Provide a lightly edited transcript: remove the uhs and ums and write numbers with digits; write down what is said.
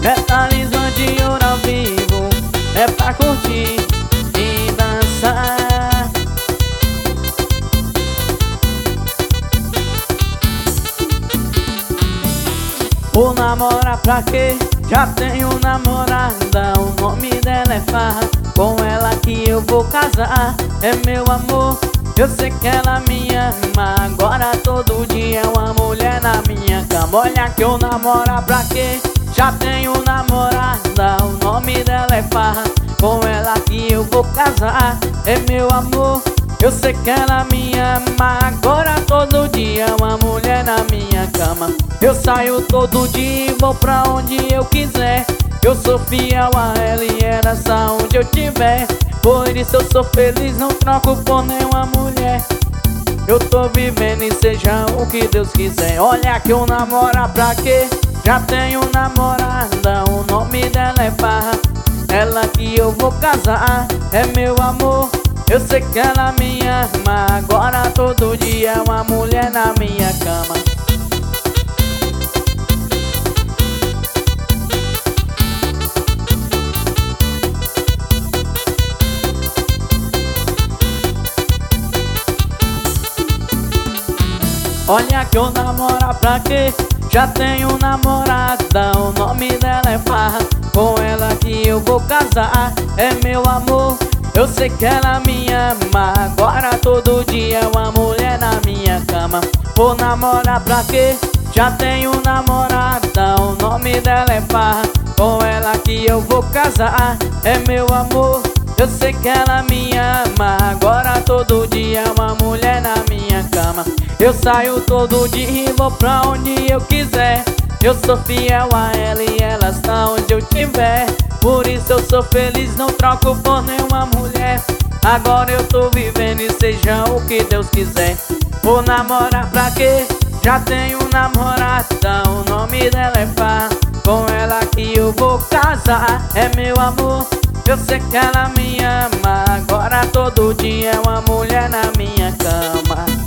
É talismã de ouro ao vivo, é pra curtir e dançar. Vou namorar pra quê? Já tenho namorada, o nome dela é Farra. Com ela que eu vou casar, é meu amor. Eu sei que ela me ama, agora todo dia é uma mulher na minha cama. Olha que eu namorar pra quê? Já tenho namorada, o nome dela é Farra. Com ela que eu vou casar, é meu amor. Eu sei que ela me ama, agora todo dia é uma mulher na minha cama. Eu saio todo dia e vou pra onde eu quiser. Eu sou fiel a ela e ela está onde eu tiver. Por isso eu sou feliz, não troco por nenhuma mulher. Eu tô vivendo e seja o que Deus quiser. Olha que eu namorar pra quê? Já tenho namorada, o nome dela é Farra. Ela que eu vou casar, é meu amor. Eu sei que ela me ama, agora todo dia é uma mulher na minha cama. Olha que eu namorar pra quê? Já tenho namorada, o nome dela é Farra. Com ela que eu vou casar, é meu amor. Eu sei que ela me ama, agora todo dia é uma mulher na minha cama. Vou namorar pra quê? Já tenho namorada, o nome dela é Farra. Com ela que eu vou casar, é meu amor. Eu sei que ela me ama, agora todo dia é uma mulher na minha cama. Eu saio todo dia e vou pra onde eu quiser. Eu sou fiel a ela e ela está onde eu tiver. Por isso eu sou feliz, não troco por nenhuma mulher. Agora eu tô vivendo e seja o que Deus quiser. Vou namorar pra quê? Já tenho namorada, o nome dela é Farra. Com ela que eu vou casar, é meu amor. Eu sei que ela me ama, agora todo dia é uma mulher na minha cama.